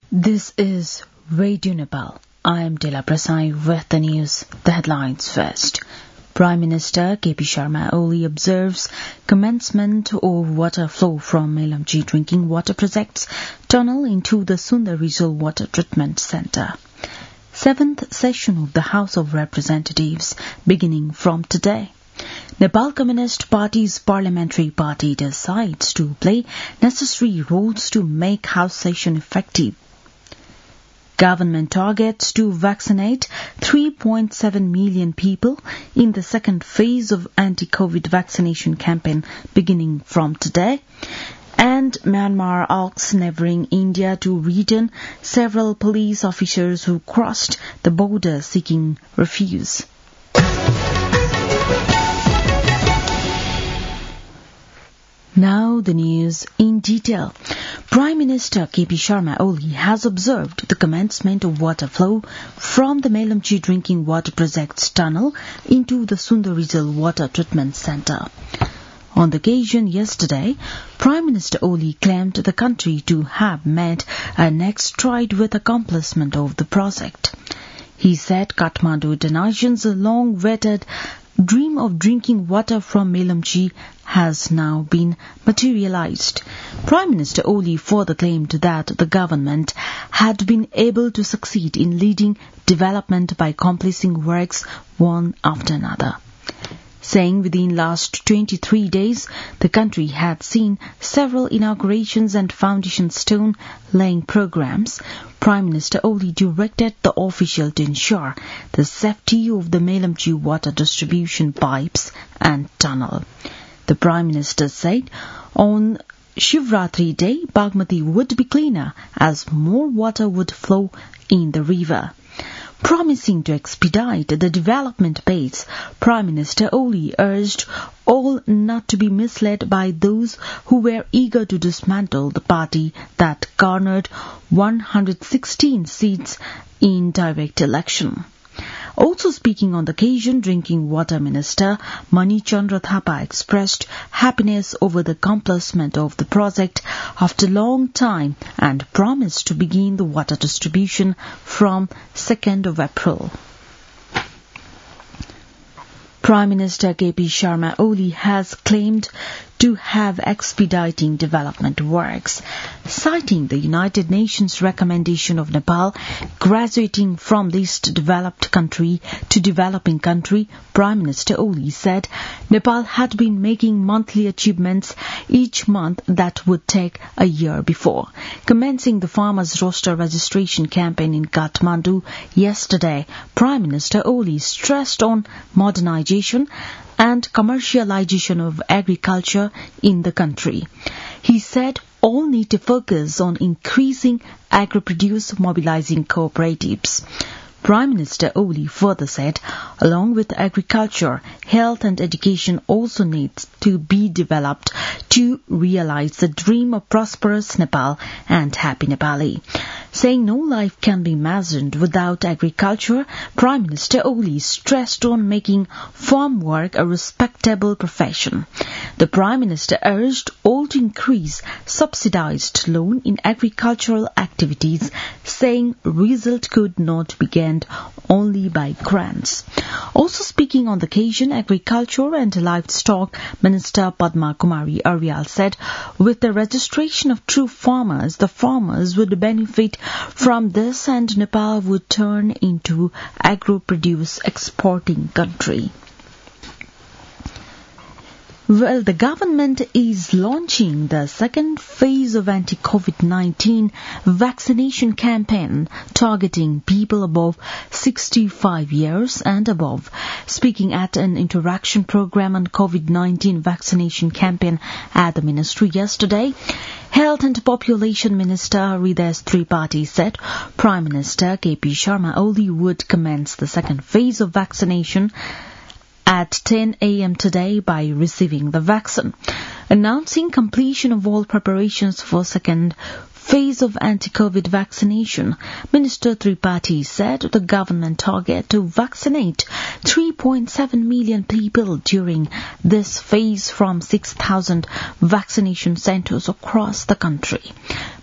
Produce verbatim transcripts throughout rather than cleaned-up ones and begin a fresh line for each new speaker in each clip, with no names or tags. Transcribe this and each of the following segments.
This is Radio Nepal. I am Dela Prasai with the news. The headlines first. Prime Minister K P Sharma Oli observes commencement of water flow from Melamji drinking water project's tunnel into the Sundar Regional Water Treatment Centre. Seventh session of the House of Representatives beginning from today. Nepal Communist Party's parliamentary party decides to play necessary roles to make House session effective. Government targets to vaccinate three point seven million people in the second phase of anti-COVID vaccination campaign beginning from today. And Myanmar asks neighbouring India to return several police officers who crossed the border seeking refuge. Now the news in detail. Prime Minister K P Sharma Oli has observed the commencement of water flow from the Melamji drinking water project's tunnel into the Sundar Regional Water Treatment Centre. On the occasion yesterday, Prime Minister Oli claimed the country to have made a next stride with accomplishment of the project. He said Kathmandu Danajan's long-awaited dream of drinking water from Melamji has now been materialized. Prime Minister Oli further claimed that the government had been able to succeed in leading development by completing works one after another. Saying within last twenty-three days, the country had seen several inaugurations and foundation stone laying programs, Prime Minister Oli directed the official to ensure the safety of the Melamji water distribution pipes and tunnel. The Prime Minister said on Shivratri Day, Bagmati would be cleaner as more water would flow in the river. Promising to expedite the development pace, Prime Minister Oli urged all not to be misled by those who were eager to dismantle the party that garnered one hundred sixteen seats in direct election. Also speaking on the occasion, Drinking Water Minister Mani Chandra Thapa expressed happiness over the accomplishment of the project after a long time and promised to begin the water distribution from second of April. Prime Minister K P Sharma Oli has claimed to have expediting development works, citing the United Nations recommendation of Nepal graduating from least developed country to developing country. Prime Minister Oli said Nepal had been making monthly achievements each month that would take a year before. Commencing the farmers' roster registration campaign in Kathmandu yesterday, Prime Minister Oli stressed on modernization and commercialization of agriculture in the country. He said all need to focus on increasing agri-produce, mobilizing cooperatives. Prime Minister Oli further said, along with agriculture, health and education also needs to be developed to realize the dream of prosperous Nepal and happy Nepali. Saying no life can be imagined without agriculture, Prime Minister Oli stressed on making farm work a respectable profession. The Prime Minister urged all to increase subsidized loan in agricultural activities, saying result could not be gained only by grants. Also speaking on the occasion, Agriculture and Livestock Minister Padma Kumari Aryal said, with the registration of true farmers, the farmers would benefit from this and Nepal would turn into agro-produce exporting country. Well, the government is launching the second phase of anti-COVID nineteen vaccination campaign targeting people above sixty-five years and above. Speaking at an interaction program on COVID nineteen vaccination campaign at the ministry yesterday, Health and Population Minister Hridayesh Tripathi said Prime Minister K P Sharma Oli would commence the second phase of vaccination at ten a.m. today by receiving the vaccine. Announcing completion of all preparations for second phase of anti-COVID vaccination, Minister Tripathi said the government target to vaccinate three point seven million people during this phase from six thousand vaccination centres across the country.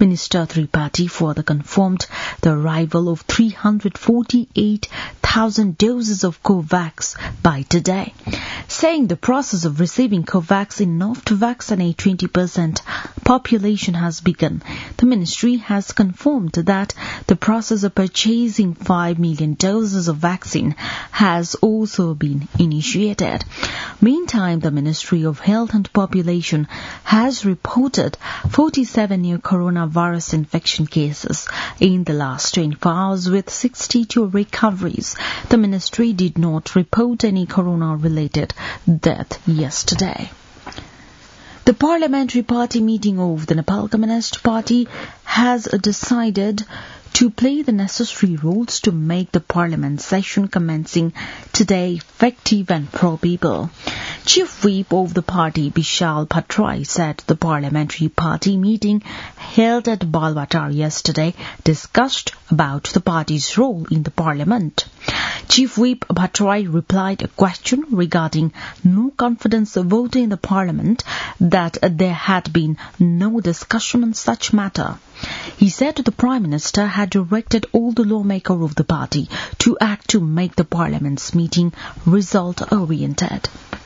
Minister Tripathi further confirmed the arrival of three hundred forty-eight thousand doses of COVAX by today, saying the process of receiving COVAX enough to vaccinate twenty percent population has begun. The ministry has confirmed that the process of purchasing five million doses of vaccine has also been initiated. Meantime, the Ministry of Health and Population has reported forty-seven new coronavirus infection cases in the last twenty-four hours with sixty-two recoveries. The ministry did not report any corona-related death yesterday. The parliamentary party meeting of the Nepal Communist Party has decided to play the necessary roles to make the parliament session commencing today effective and pro-people. Chief Whip of the party, Bishal Patrai, said the parliamentary party meeting held at Balwatar yesterday discussed about the party's role in the parliament. Chief Whip Patrai replied a question regarding no confidence vote in the parliament that there had been no discussion on such matter. He said the Prime Minister had directed all the lawmakers of the party to act to make the parliament's meeting result-oriented.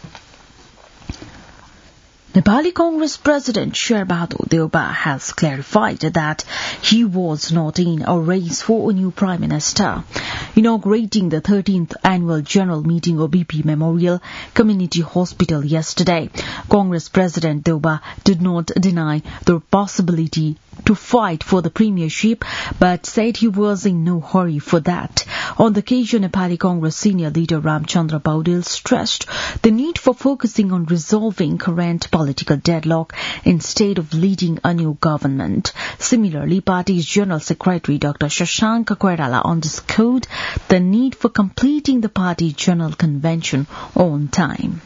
Nepali Congress President Sherbahadur Deuba has clarified that he was not in a race for a new Prime Minister. Inaugurating the thirteenth annual general meeting of B P Memorial Community Hospital yesterday, Congress President Deuba did not deny the possibility to fight for the premiership, but said he was in no hurry for that. On the occasion, Nepali Congress senior leader Ramchandra Paudel stressed the need for focusing on resolving current political deadlock instead of leading a new government. Similarly, party's General Secretary Doctor Shashank Koirala underscored the need for completing the party general convention on time.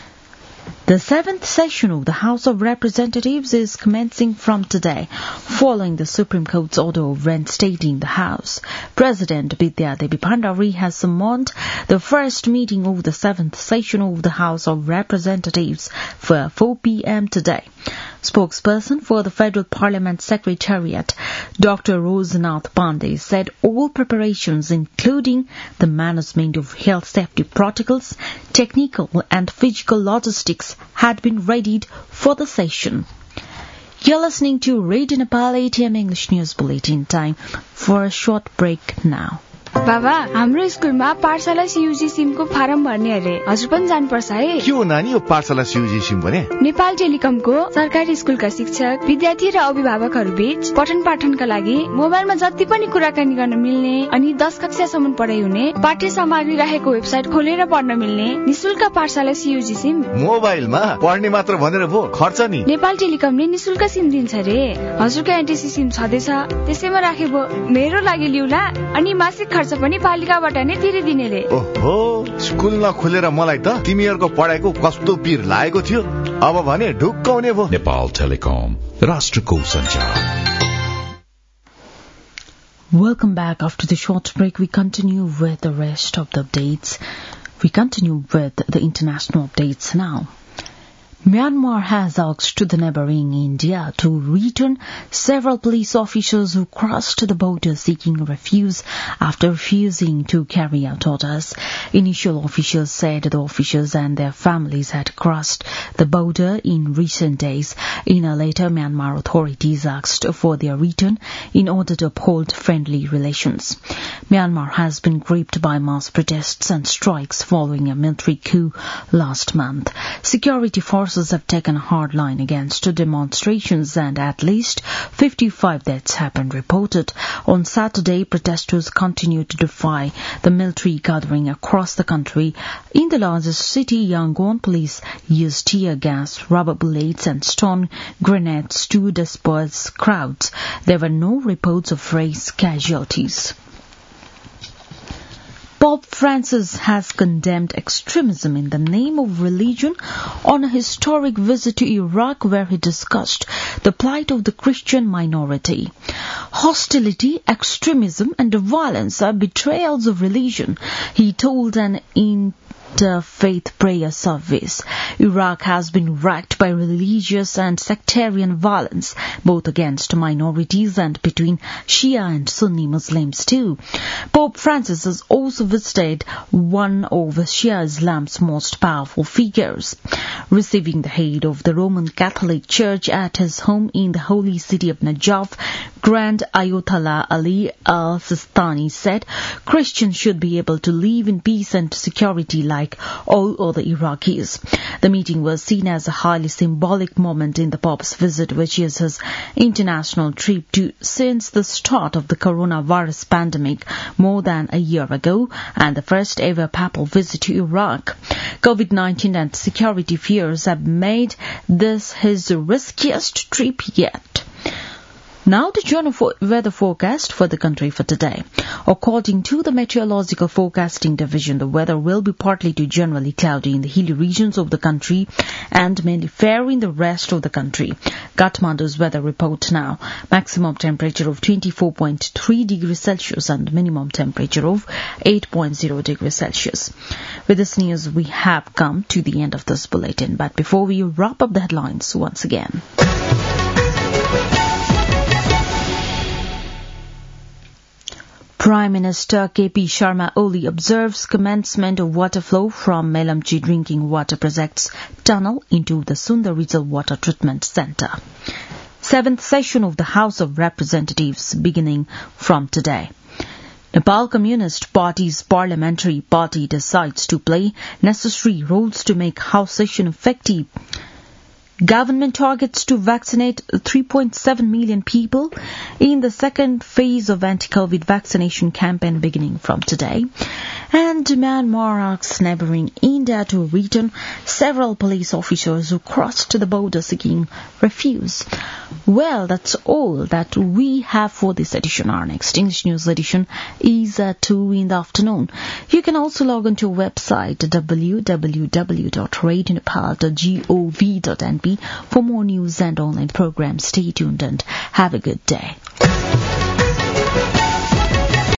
The seventh session of the House of Representatives is commencing from today, following the Supreme Court's order of reinstating the House. President Bidya Devi Bhandari has summoned the first meeting of the seventh session of the House of Representatives for four p.m. today. Spokesperson for the Federal Parliament Secretariat, Doctor Rosnath Pandey, said all preparations, including the management of health safety protocols, technical and physical logistics, had been readied for the session. You're listening to Radio Nepal eight a.m. English News Bulletin. Time for a short break now.
बाबा हाम्रो स्कुलमा पाठशाला CUG Simco form भर्ने अरे हजुर पनि जानुपर्छ है
के हो नानी यो पाठशाला सीयूजी सिम भने
नेपाल टेलिकमको सरकारी स्कुलका शिक्षक विद्यार्थी र अभिभावकहरू बीच पठन पाठनका लागि मोबाइलमा जति पनि कुराकानी गर्न मिल्ने अनि दस कक्षासम्म पढाइ हुने पाठ्य सामग्री राखेको वेबसाइट खोलेर पढ्न मिल्ने निशुल्क पाठशाला सीयूजी सिम
मोबाइलमा पढ्ने मात्र भनेर भो खर्च नि
नेपाल टेलिकमले निशुल्क सिम दिन्छ रे हजुरको एनटीसी सिम छँदैछ त्यसैमा राखे भो मेरो लागि लिउला अनि मासिक खर्च पनि पालिकाबाट नै तिरिदिने रे
ओहो स्कुल नखोलेर मलाई त तिमीहरुको पढाइको कस्तो पीर लागेको थियो अब भने ढुक्काउने भो
नेपाल टेलिकम राष्ट्रको सञ्चार.
Welcome back. After the short break, we continue with the rest of the updates. We continue with the international updates now. Myanmar has asked the neighboring India to return several police officers who crossed the border seeking refuge after refusing to carry out orders. Initial officials said the officers and their families had crossed the border in recent days. In a letter, Myanmar authorities asked for their return in order to uphold friendly relations. Myanmar has been gripped by mass protests and strikes following a military coup last month. Security forces have taken a hard line against demonstrations and at least fifty-five deaths have been reported. On Saturday, protesters continued to defy the military gathering across the country. In the largest city, Yangon, police used tear gas, rubber bullets and stone grenades to disperse crowds. There were no reports of race casualties. Pope Francis has condemned extremism in the name of religion on a historic visit to Iraq where he discussed the plight of the Christian minority. Hostility, extremism and violence are betrayals of religion, he told an in interfaith prayer service. Iraq has been racked by religious and sectarian violence, both against minorities and between Shia and Sunni Muslims too. Pope Francis has also visited one of Shia Islam's most powerful figures. Receiving the head of the Roman Catholic Church at his home in the holy city of Najaf, Grand Ayatollah Ali al-Sistani said Christians should be able to live in peace and security like all other Iraqis. The meeting was seen as a highly symbolic moment in the Pope's visit, which is his international trip to since the start of the coronavirus pandemic more than a year ago, and the first ever papal visit to Iraq. COVID nineteen and security fears have made this his riskiest trip yet. Now the general for weather forecast for the country for today. According to the Meteorological Forecasting Division, the weather will be partly to generally cloudy in the hilly regions of the country and mainly fair in the rest of the country. Kathmandu's weather report now. Maximum temperature of twenty-four point three degrees Celsius and minimum temperature of eight point zero degrees Celsius. With this news, we have come to the end of this bulletin. But before we wrap up the headlines once again. Prime Minister K P Sharma Oli observes commencement of water flow from Melamchi Drinking Water Project's tunnel into the Sundarizal Water Treatment Centre. Seventh session of the House of Representatives beginning from today. Nepal Communist Party's parliamentary party decides to play necessary roles to make House session effective. Government targets to vaccinate three point seven million people in the second phase of anti-COVID vaccination campaign beginning from today. And Myanmar asks neighbouring India to return several police officers who crossed the border seeking refuge. Well, that's all that we have for this edition. Our next English news edition is at two in the afternoon. You can also log on to our website w w w dot radio nepal dot gov dot n p for more news and online programs. Stay tuned and have a good day.